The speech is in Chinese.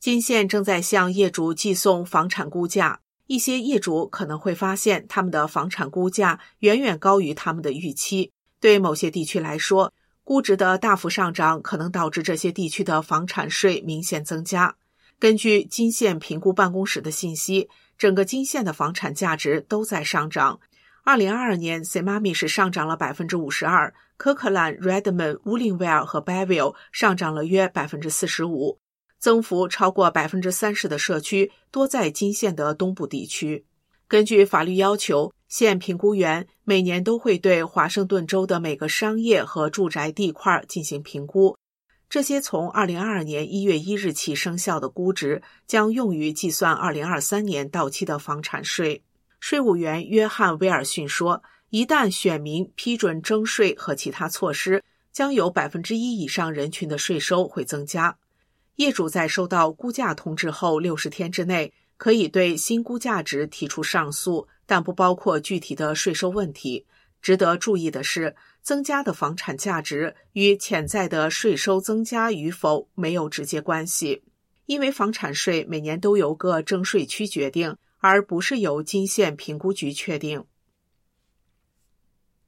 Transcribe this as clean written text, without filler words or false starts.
金县正在向业主寄送房产估价，一些业主可能会发现他们的房产估价远远高于他们的预期。对某些地区来说，估值的大幅上涨可能导致这些地区的房产税明显增加。根据金县评估办公室的信息，整个金县的房产价值都在上涨。2022年 Semami 是上涨了 52%， 科克兰、Redmond、乌林威尔和 Belleville 上涨了约 45%， 增幅超过 30% 的社区多在金县的东部地区。根据法律要求，县评估员每年都会对华盛顿州的每个商业和住宅地块进行评估。这些从2022年1月1日起生效的估值将用于计算2023年到期的房产税。税务员约翰·威尔逊说，一旦选民批准征税和其他措施，将有 1% 以上人群的税收会增加。业主在收到估价通知后60天之内，可以对新估价值提出上诉，但不包括具体的税收问题。值得注意的是，增加的房产价值与潜在的税收增加与否没有直接关系，因为房产税每年都由各征税区决定，而不是由金县评估局确定。